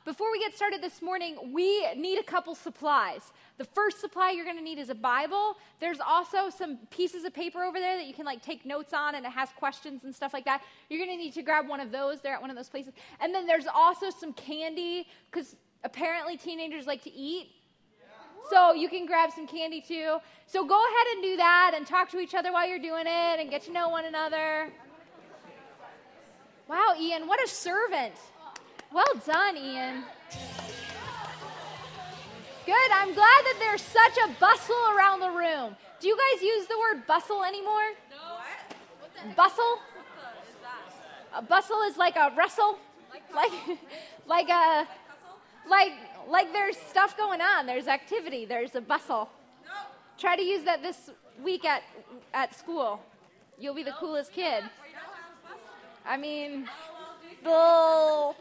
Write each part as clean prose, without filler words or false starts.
Before we get started this morning, we need a couple supplies. The first supply you're going to need is a Bible. There's also some pieces of paper over there that you can take notes on, and it has questions and stuff like that. You're going to need to grab one of those. They're at one of those places. And then there's also some candy, because apparently teenagers like to eat. So you can grab some candy too. So go ahead and do that and talk to each other while you're doing it and get to know one another. Wow, Ian, what a servant. Well done, Ian. Good. I'm glad that there's such a bustle around the room. Do you guys use the word bustle anymore? No. What? Bustle? What is that? A bustle is like a wrestle. Like there's stuff going on. There's activity. There's a bustle. No. Try to use that this week at school. You'll be the coolest kid. I mean, bull.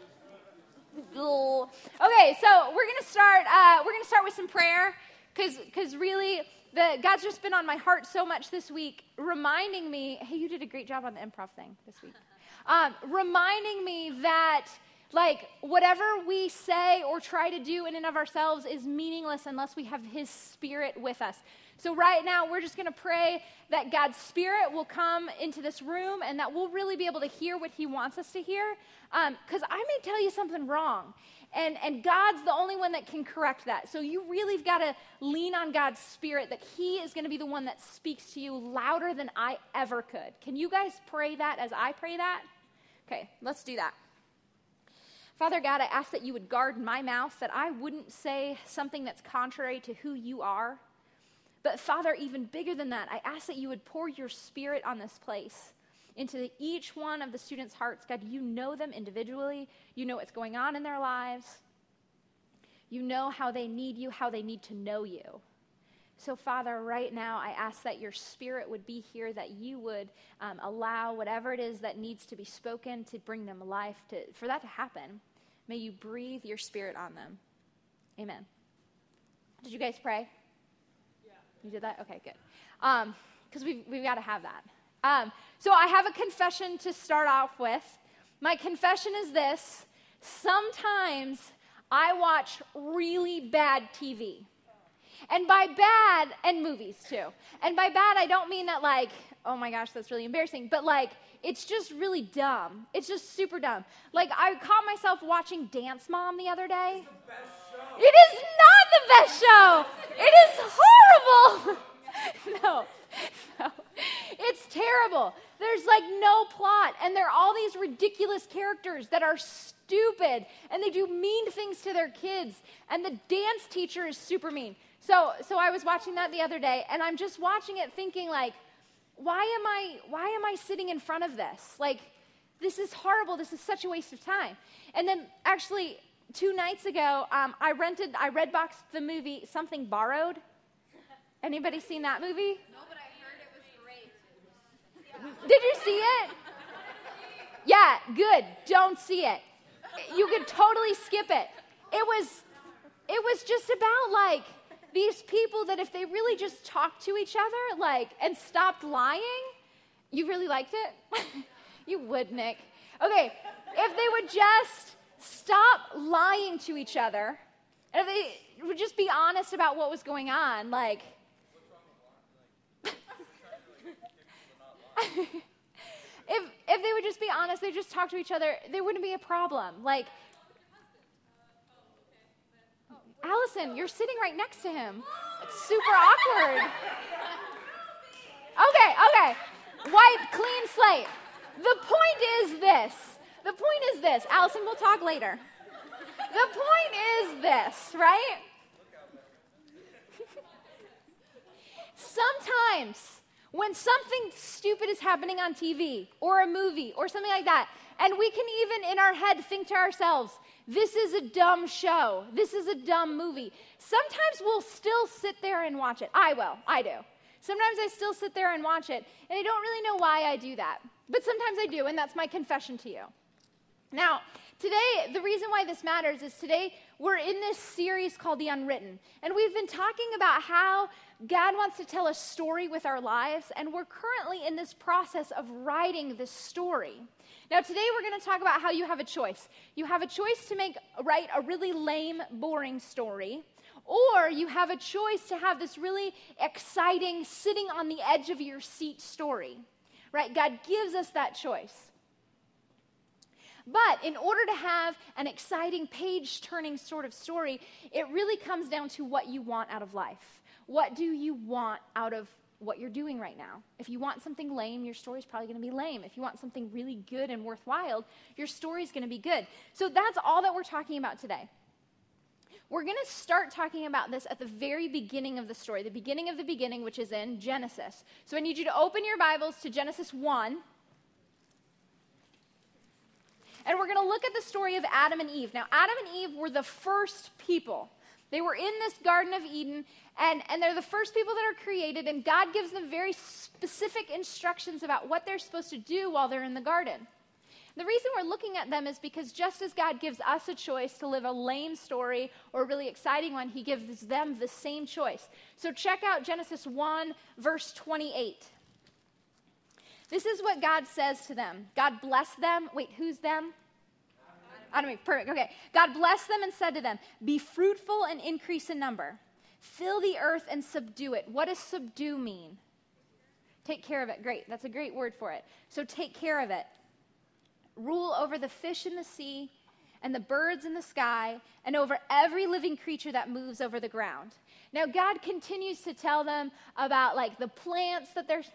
Okay, so we're gonna start with some prayer, because really God's just been on my heart so much this week, reminding me. Hey, you did a great job on the improv thing this week. Reminding me that whatever we say or try to do in and of ourselves is meaningless unless we have His Spirit with us. So right now, we're just going to pray that God's Spirit will come into this room and that we'll really be able to hear what He wants us to hear. Because I may tell you something wrong, and God's the only one that can correct that. So you really have got to lean on God's Spirit, that He is going to be the one that speaks to you louder than I ever could. Can you guys pray that as I pray that? Okay, let's do that. Father God, I ask that you would guard my mouth, that I wouldn't say something that's contrary to who you are. But Father, even bigger than that, I ask that you would pour your Spirit on this place into each one of the students' hearts. God, you know them individually. You know what's going on in their lives. You know how they need you, how they need to know you. So Father, right now, I ask that your Spirit would be here, that you would allow whatever it is that needs to be spoken to bring them life, for that to happen. May you breathe your Spirit on them. Amen. Did you guys pray? You did that? Okay, good. Because we've got to have that. So I have a confession to start off with. My confession is this. Sometimes I watch really bad TV. And by bad, and movies too. And by bad, I don't mean that oh my gosh, that's really embarrassing. But it's just really dumb. It's just super dumb. I caught myself watching Dance Mom the other day. It is not the best show. It is horrible. No. It's terrible. There's no plot, and there are all these ridiculous characters that are stupid, and they do mean things to their kids, and the dance teacher is super mean. So I was watching that the other day, and I'm just watching it thinking why am I sitting in front of this? This is horrible. This is such a waste of time. And then actually 2 nights ago, I redboxed the movie Something Borrowed. Anybody seen that movie? No, but I heard it was great. Did you see it? Yeah, good. Don't see it. You could totally skip it. It was just about these people that if they really just talked to each other and stopped lying. You really liked it? You would, Nick. Okay, if they would just stop lying to each other, and if they would just be honest about what was going on, if they would just be honest, they just talk to each other, there wouldn't be a problem. Allison, you're sitting right next to him. It's super awkward. Okay. Wipe, clean slate. The point is this. Allison, we'll talk later. The point is this, right? Sometimes when something stupid is happening on TV or a movie or something like that, and we can even in our head think to ourselves, this is a dumb show. This is a dumb movie. Sometimes we'll still sit there and watch it. I do. Sometimes I still sit there and watch it, and I don't really know why I do that. But sometimes I do, and that's my confession to you. Now, today, the reason why this matters is today we're in this series called The Unwritten, and we've been talking about how God wants to tell a story with our lives, and we're currently in this process of writing this story. Now, today we're going to talk about how you have a choice. You have a choice to write a really lame, boring story, or you have a choice to have this really exciting, sitting on the edge of your seat story, right? God gives us that choice. But in order to have an exciting, page-turning sort of story, it really comes down to what you want out of life. What do you want out of what you're doing right now? If you want something lame, your story's probably going to be lame. If you want something really good and worthwhile, your story's going to be good. So that's all that we're talking about today. We're going to start talking about this at the very beginning of the story, the beginning of the beginning, which is in Genesis. So I need you to open your Bibles to Genesis 1. And we're going to look at the story of Adam and Eve. Now, Adam and Eve were the first people. They were in this Garden of Eden, and they're the first people that are created, and God gives them very specific instructions about what they're supposed to do while they're in the garden. The reason we're looking at them is because just as God gives us a choice to live a lame story or a really exciting one, he gives them the same choice. So check out Genesis 1, verse 28. This is what God says to them. God blessed them. Wait, who's them? Adam. Perfect. Okay. God blessed them and said to them, "Be fruitful and increase in number. Fill the earth and subdue it." What does subdue mean? Take care of it. Great. That's a great word for it. So take care of it. Rule over the fish in the sea and the birds in the sky and over every living creature that moves over the ground. Now, God continues to tell them about the plants that they're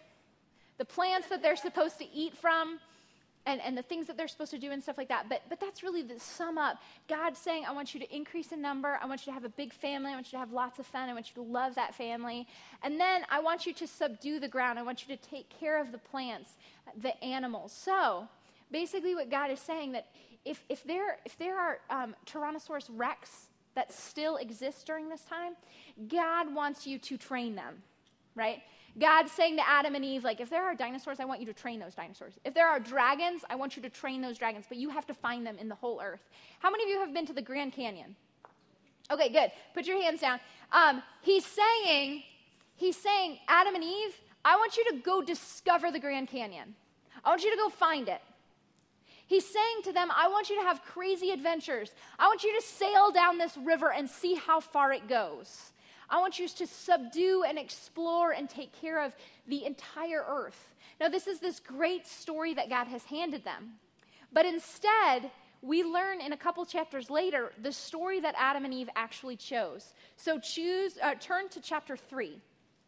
supposed to eat from and the things that they're supposed to do and stuff like that. But that's really the sum up. God's saying, I want you to increase in number. I want you to have a big family. I want you to have lots of fun. I want you to love that family. And then I want you to subdue the ground. I want you to take care of the plants, the animals. So basically what God is saying that if there are Tyrannosaurus Rex that still exist during this time, God wants you to train them, right? God's saying to Adam and Eve, if there are dinosaurs, I want you to train those dinosaurs. If there are dragons, I want you to train those dragons, but you have to find them in the whole earth. How many of you have been to the Grand Canyon? Okay, good. Put your hands down. He's saying, Adam and Eve, I want you to go discover the Grand Canyon. I want you to go find it. He's saying to them, I want you to have crazy adventures. I want you to sail down this river and see how far it goes. I want you to subdue and explore and take care of the entire earth. Now, this is this great story that God has handed them. But instead, we learn in a couple chapters later the story that Adam and Eve actually chose. So turn to chapter 3.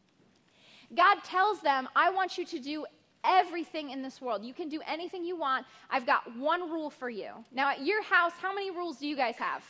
God tells them, I want you to do everything in this world. You can do anything you want. I've got one rule for you. Now, at your house, how many rules do you guys have?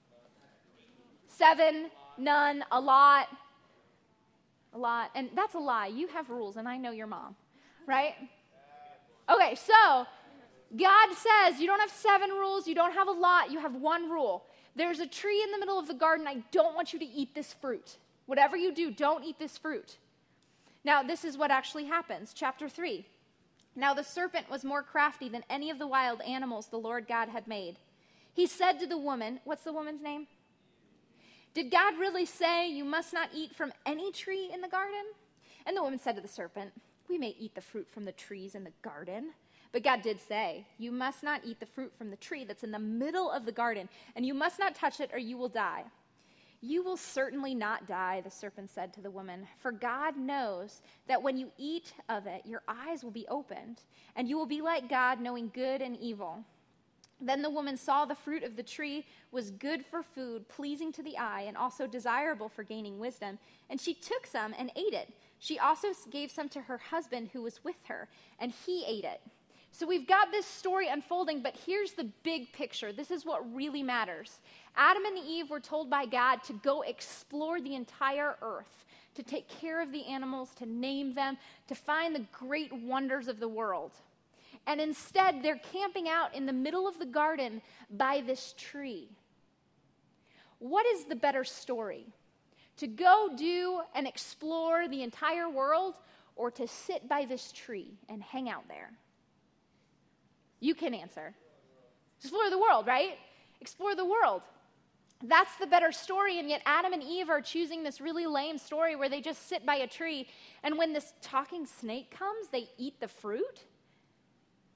7? None, a lot. And that's a lie. You have rules, and I know your mom, right? Okay, so God says you don't have 7 rules, you don't have a lot, you have one rule. There's a tree in the middle of the garden. I don't want you to eat this fruit. Whatever you do, don't eat this fruit. Now, this is what actually happens. Chapter 3. Now the serpent was more crafty than any of the wild animals the Lord God had made. He said to the woman, what's the woman's name? Did God really say you must not eat from any tree in the garden? And the woman said to the serpent, we may eat the fruit from the trees in the garden. But God did say, you must not eat the fruit from the tree that's in the middle of the garden, and you must not touch it or you will die. You will certainly not die, the serpent said to the woman, for God knows that when you eat of it, your eyes will be opened, and you will be like God, knowing good and evil. Then the woman saw the fruit of the tree was good for food, pleasing to the eye, and also desirable for gaining wisdom, and she took some and ate it. She also gave some to her husband who was with her, and he ate it. So we've got this story unfolding, but here's the big picture. This is what really matters. Adam and Eve were told by God to go explore the entire earth, to take care of the animals, to name them, to find the great wonders of the world. And instead, they're camping out in the middle of the garden by this tree. What is the better story? To go do and explore the entire world, or to sit by this tree and hang out there? You can answer. Explore the world, right? Explore the world. That's the better story, and yet Adam and Eve are choosing this really lame story where they just sit by a tree, and when this talking snake comes, they eat the fruit?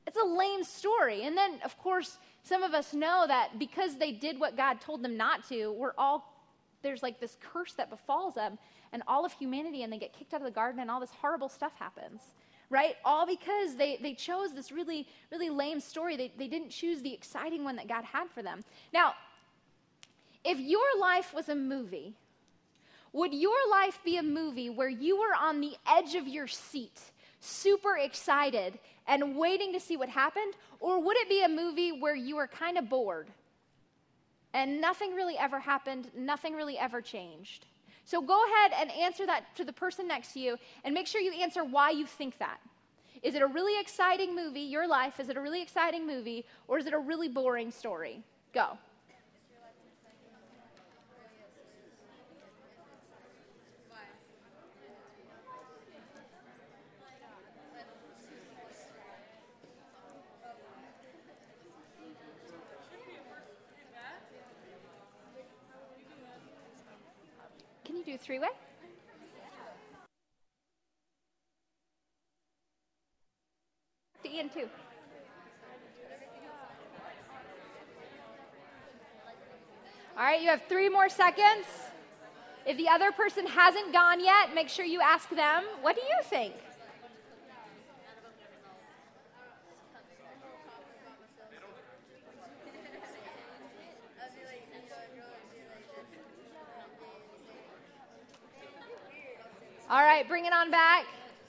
It's a lame story. And then, of course, some of us know that because they did what God told them not to, there's like this curse that befalls them and all of humanity, and they get kicked out of the garden and all this horrible stuff happens, right? All because they chose this really, really lame story. They didn't choose the exciting one that God had for them. Now, if your life was a movie, would your life be a movie where you were on the edge of your seat, super excited and waiting to see what happened? Or would it be a movie where you were kind of bored and nothing really ever happened, nothing really ever changed? So go ahead and answer that to the person next to you, and make sure you answer why you think that. Is it a really exciting movie, your life? Is it a really exciting movie, or is it a really boring story? Go. Can you do a three-way? To Ian, too. All right, you have 3 more seconds. If the other person hasn't gone yet, make sure you ask them, what do you think? All right, bring it on back.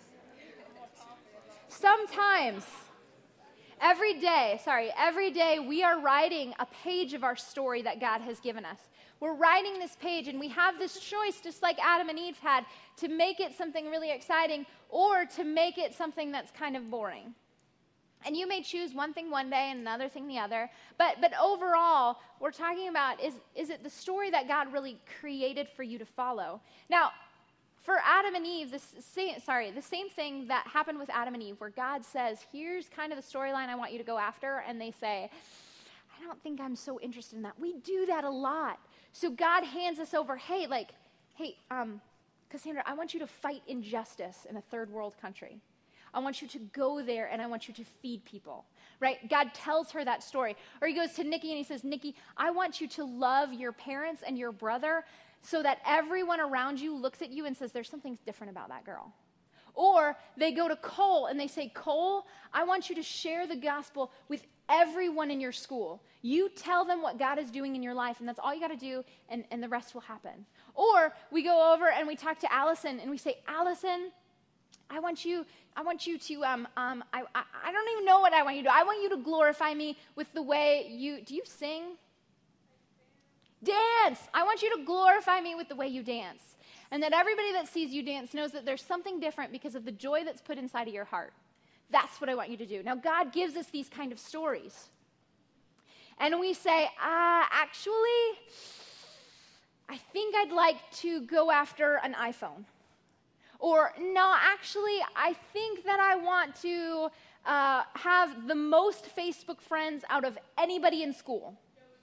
Sometimes, every day we are writing a page of our story that God has given us. We're writing this page, and we have this choice, just like Adam and Eve had, to make it something really exciting or to make it something that's kind of boring. And you may choose one thing one day and another thing the other, but overall, we're talking about, is it the story that God really created for you to follow? Now, for Adam and Eve, the same thing that happened with Adam and Eve, where God says, here's kind of the storyline I want you to go after, and they say, I don't think I'm so interested in that. We do that a lot. So God hands us over, hey, Cassandra, I want you to fight injustice in a third world country. I want you to go there, and I want you to feed people, right? God tells her that story. Or he goes to Nikki, and he says, Nikki, I want you to love your parents and your brother so that everyone around you looks at you and says, there's something different about that girl. Or they go to Cole and they say, Cole, I want you to share the gospel with everyone in your school. You tell them what God is doing in your life, and that's all you got to do, and the rest will happen. Or we go over and we talk to Allison and we say, Allison, I want you to, I don't even know what I want you to do. I want you to glorify me with the way do you sing? Dance. I want you to glorify me with the way you dance. And that everybody that sees you dance knows that there's something different because of the joy that's put inside of your heart. That's what I want you to do. Now, God gives us these kind of stories. And we say, actually, I think I'd like to go after an iPhone. Or, no, actually, I think that I want to have the most Facebook friends out of anybody in school.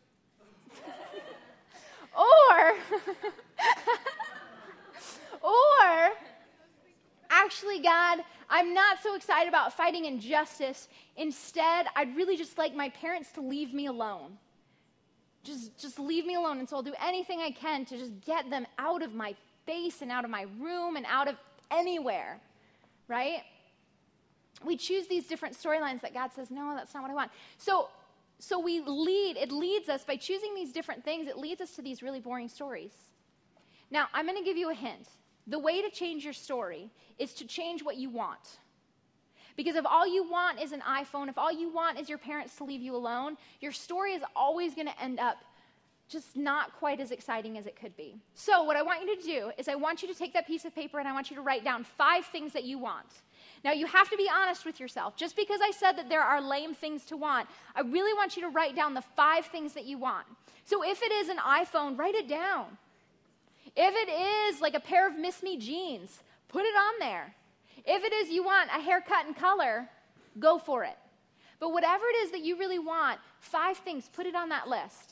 Or, actually, God, I'm not so excited about fighting injustice. Instead, I'd really just like my parents to leave me alone. Just leave me alone, and so I'll do anything I can to just get them out of my face and out of my room and out of anywhere, right? We choose these different storylines that God says, no, that's not what I want. So it leads us, by choosing these different things, it leads us to these really boring stories. Now, I'm going to give you a hint. The way to change your story is to change what you want. Because if all you want is an iPhone, if all you want is your parents to leave you alone, your story is always going to end up just not quite as exciting as it could be. So what I want you to do is I want you to take that piece of paper and I want you to write down 5 things that you want. Now, you have to be honest with yourself. Just because I said that there are lame things to want, I really want you to write down the 5 things that you want. So if it is an iPhone, write it down. If it is like a pair of Miss Me jeans, put it on there. If it is you want a haircut and color, go for it. But whatever it is that you really want, 5 things, put it on that list.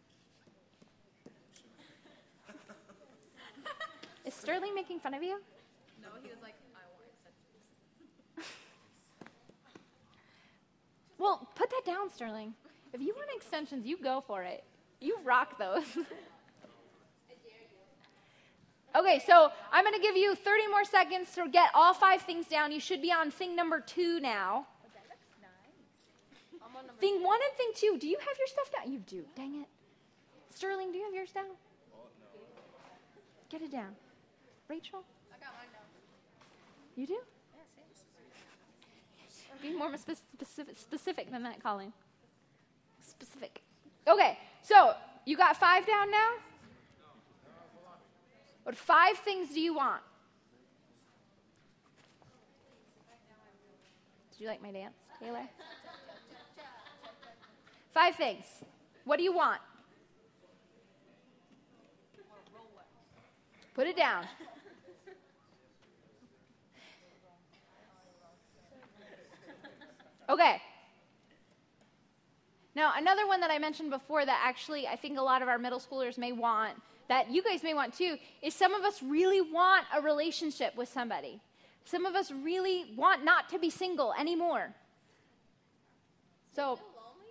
Is Sterling making fun of you? No, he was like, I want Well, put that down, Sterling. If you want extensions, you go for it. You rock those. Okay, so I'm going to give you 30 more seconds to get all 5 things down. You should be on thing number 2 now. Oh, that looks nice. I'm on number Thing 1 and thing 2. Do you have your stuff down? You do. Dang it. Sterling, do you have yours down? Get it down. Rachel? I got mine down. You do? Yes. Be more specific than that, Colleen. Specific. Okay, so you got 5 down now? What 5 things do you want? Did you like my dance, Taylor? 5 things. What do you want? Put it down. Okay. Now, another one that I mentioned before that actually I think a lot of our middle schoolers may want, that you guys may want too, is some of us really want a relationship with somebody. Some of us really want not to be single anymore. So,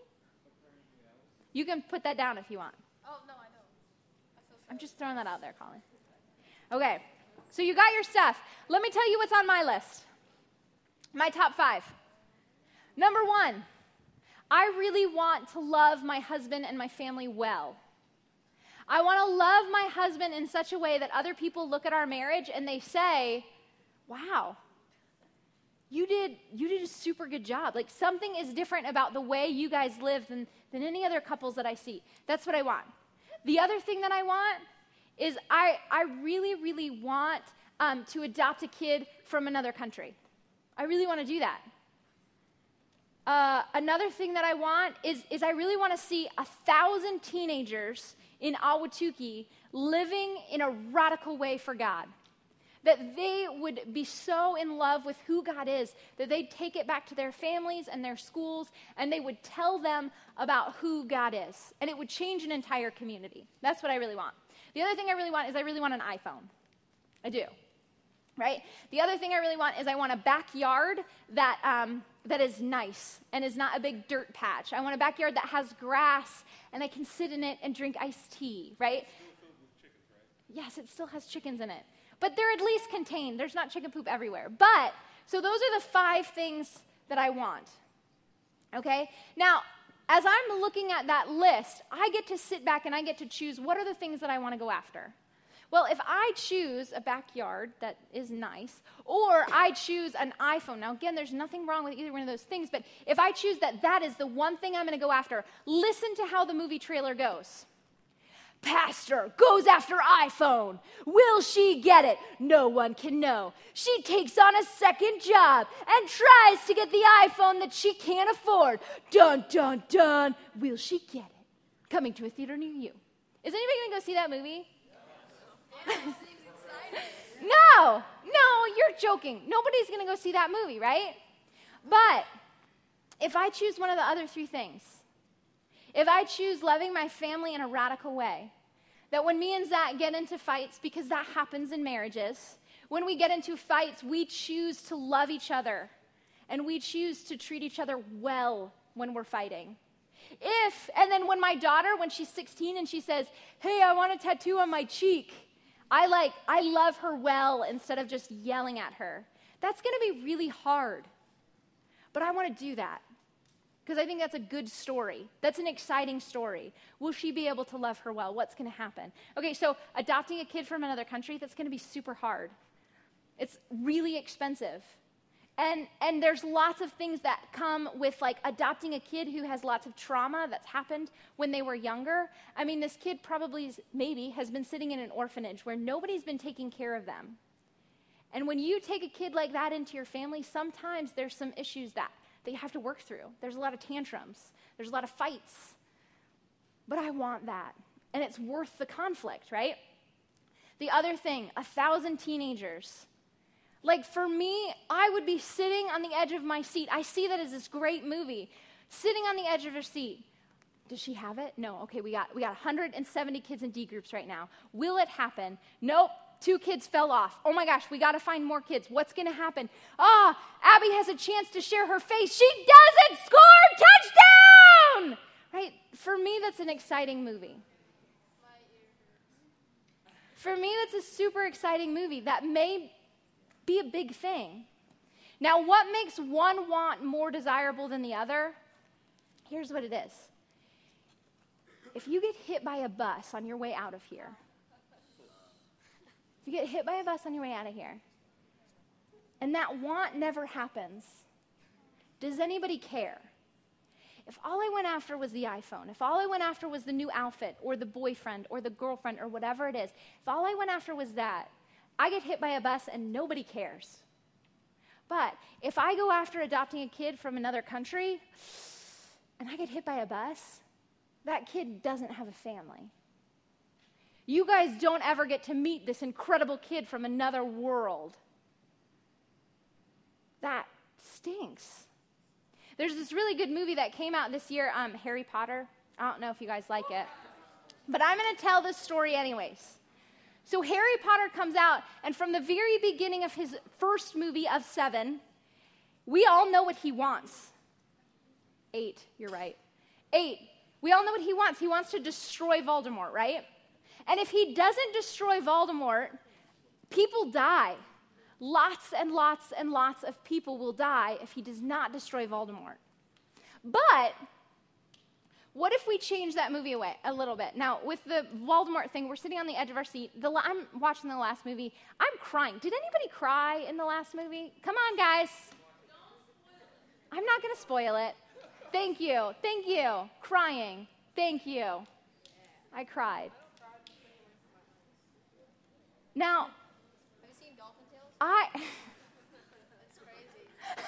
you can put that down if you want. Oh, no, I know. I'm just throwing that out there, Colin. Okay, so you got your stuff. Let me tell you what's on my list. My top 5. Number 1, I really want to love my husband and my family well. I want to love my husband in such a way that other people look at our marriage and they say, wow, you did a super good job. Like something is different about the way you guys live than any other couples that I see. That's what I want. The other thing that I want is I really, really want to adopt a kid from another country. I really want to do that. Another thing that I want is I really want to see 1,000 teenagers in Ahwatukee living in a radical way for God. That they would be so in love with who God is that they'd take it back to their families and their schools and they would tell them about who God is. And it would change an entire community. That's what I really want. The other thing I really want is I really want an iPhone. I do. Right? The other thing I really want is I want a backyard that is nice and is not a big dirt patch. I want a backyard that has grass and I can sit in it and drink iced tea, right? Yes, it still has chickens in it. But they're at least contained. There's not chicken poop everywhere. But, so those are the 5 things that I want. Okay? Now, as I'm looking at that list, I get to sit back and I get to choose what are the things that I want to go after. Well, if I choose a backyard that is nice, or I choose an iPhone, now again, there's nothing wrong with either one of those things, but if I choose that is the one thing I'm going to go after, listen to how the movie trailer goes. Pastor goes after iPhone. Will she get it? No one can know. She takes on a second job and tries to get the iPhone that she can't afford. Dun, dun, dun. Will she get it? Coming to a theater near you. Is anybody going to go see that movie? No, you're joking. Nobody's going to go see that movie, right? But if I choose one of the other 3 things, if I choose loving my family in a radical way, that when me and Zach get into fights, because that happens in marriages, when we get into fights, we choose to love each other, and we choose to treat each other well when we're fighting. And then when my daughter, when she's 16 and she says, hey, I want a tattoo on my cheek, I love her well instead of just yelling at her. That's going to be really hard. But I want to do that because I think that's a good story. That's an exciting story. Will she be able to love her well? What's going to happen? Okay, so adopting a kid from another country, that's going to be super hard. It's really expensive. And there's lots of things that come with like adopting a kid who has lots of trauma that's happened when they were younger. I mean, this kid maybe has been sitting in an orphanage where nobody's been taking care of them. And when you take a kid like that into your family, sometimes there's some issues that you have to work through. There's a lot of tantrums. There's a lot of fights. But I want that. And it's worth the conflict, right? The other thing, 1,000 teenagers. Like for me, I would be sitting on the edge of my seat. I see that as this great movie. Sitting on the edge of her seat. Does she have it? No. Okay, we got 170 kids in D groups right now. Will it happen? Nope. 2 kids fell off. Oh my gosh, we got to find more kids. What's going to happen? Abby has a chance to share her face. She doesn't score! Touchdown! Right? For me, that's an exciting movie. For me, that's a super exciting movie that may be a big thing. Now, what makes one want more desirable than the other? Here's what it is. If you get hit by a bus on your way out of here, if you get hit by a bus on your way out of here, and that want never happens, does anybody care? If all I went after was the iPhone, if all I went after was the new outfit or the boyfriend or the girlfriend or whatever it is, if all I went after was that, I get hit by a bus and nobody cares. But if I go after adopting a kid from another country and I get hit by a bus, that kid doesn't have a family. You guys don't ever get to meet this incredible kid from another world. That stinks. There's this really good movie that came out this year, Harry Potter. I don't know if you guys like it. But I'm going to tell this story anyways. So Harry Potter comes out, and from the very beginning of his first movie of 7, we all know what he wants. 8, you're right. 8, we all know what he wants. He wants to destroy Voldemort, right? And if he doesn't destroy Voldemort, people die. Lots and lots and lots of people will die if he does not destroy Voldemort. But what if we change that movie away a little bit? Now, with the Voldemort thing, we're sitting on the edge of our seat. I'm watching the last movie. I'm crying. Did anybody cry in the last movie? Come on, guys. I'm not going to spoil it. Thank you. Thank you. Crying. Thank you. I cried. Now, Have you seen Dolphin Tales? It's crazy.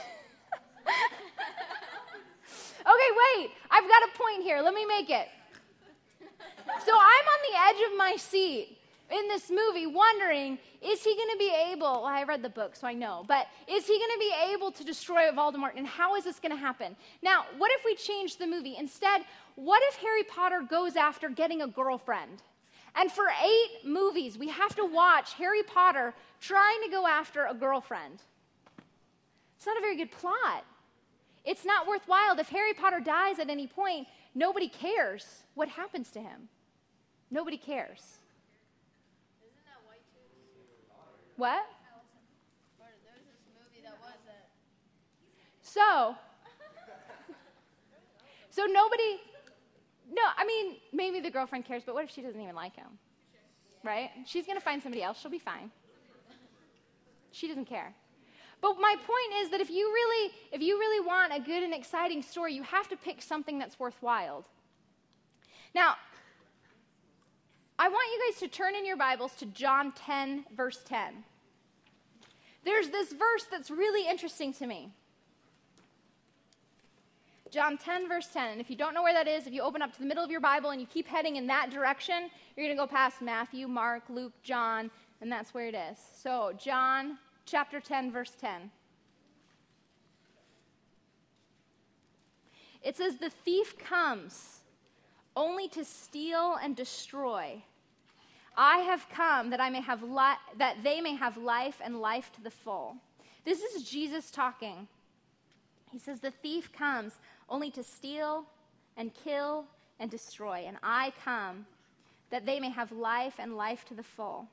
Okay, wait. I've got a point here. Let me make it. So I'm on the edge of my seat in this movie wondering, is he going to be able, well, I read the book, so I know, but is he going to be able to destroy Voldemort, and how is this going to happen? Now, what if we change the movie? Instead, what if Harry Potter goes after getting a girlfriend? And for 8 movies, we have to watch Harry Potter trying to go after a girlfriend. It's not a very good plot. It's not worthwhile. If Harry Potter dies at any point, nobody cares what happens to him. Nobody cares. Isn't that White Chicks? What? Or there was this movie that was that. So nobody, no, I mean, maybe the girlfriend cares, but what if she doesn't even like him? Right? She's going to find somebody else. She'll be fine. She doesn't care. But my point is that if you really want a good and exciting story, you have to pick something that's worthwhile. Now, I want you guys to turn in your Bibles to John 10, verse 10. There's this verse that's really interesting to me. John 10, verse 10. And if you don't know where that is, if you open up to the middle of your Bible and you keep heading in that direction, you're going to go past Matthew, Mark, Luke, John, and that's where it is. So, John chapter 10, verse 10. It says, "The thief comes only to steal and destroy. I have come that I may have that they may have life and life to the full." This is Jesus talking. He says, "The thief comes only to steal and kill and destroy, and I come that they may have life and life to the full."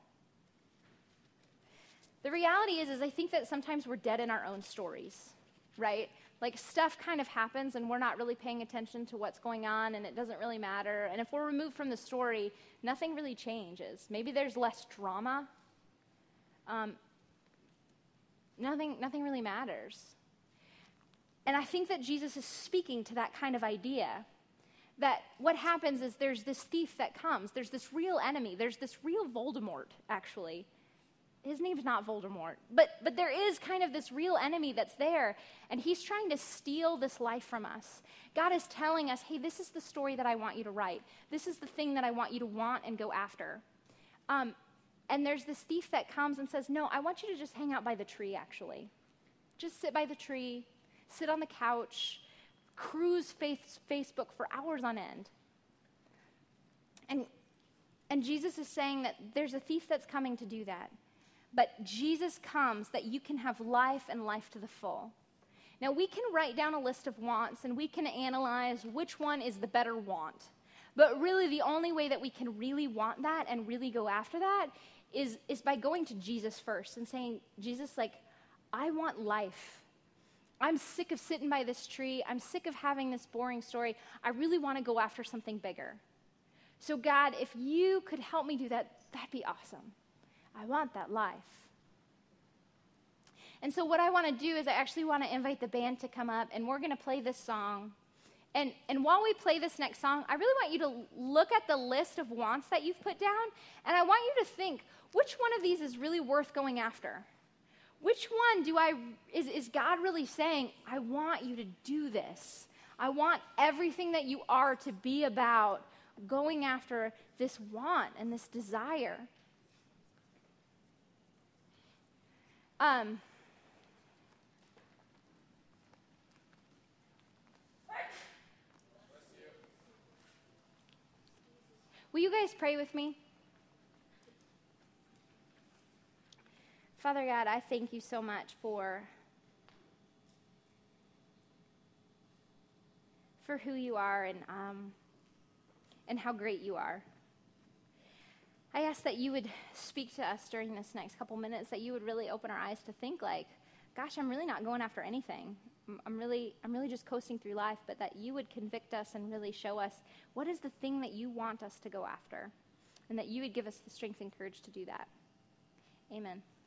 The reality is I think that sometimes we're dead in our own stories, right? Like stuff kind of happens and we're not really paying attention to what's going on and it doesn't really matter. And if we're removed from the story, nothing really changes. Maybe there's less drama. Nothing really matters. And I think that Jesus is speaking to that kind of idea. That what happens is there's this thief that comes. There's this real enemy. There's this real Voldemort, actually. His name's not Voldemort. But there is kind of this real enemy that's there. And he's trying to steal this life from us. God is telling us, hey, this is the story that I want you to write. This is the thing that I want you to want and go after. And there's this thief that comes and says, no, I want you to just hang out by the tree, actually. Just sit by the tree. Sit on the couch, cruise Facebook for hours on end. And Jesus is saying that there's a thief that's coming to do that. But Jesus comes that you can have life and life to the full. Now, we can write down a list of wants and we can analyze which one is the better want. But really, the only way that we can really want that and really go after that is by going to Jesus first and saying, Jesus, like, I want life. I'm sick of sitting by this tree. I'm sick of having this boring story. I really want to go after something bigger. So God, if you could help me do that, that'd be awesome. I want that life. And so what I want to do is I actually want to invite the band to come up, and we're going to play this song. And while we play this next song, I really want you to look at the list of wants that you've put down, and I want you to think, which one of these is really worth going after? Which one is God really saying, I want you to do this. I want everything that you are to be about going after this want and this desire. Will you guys pray with me? Father God, I thank you so much for who you are and how great you are. I ask that you would speak to us during this next couple minutes, that you would really open our eyes to think like, gosh, I'm really not going after anything. I'm really just coasting through life, but that you would convict us and really show us what is the thing that you want us to go after, and that you would give us the strength and courage to do that. Amen.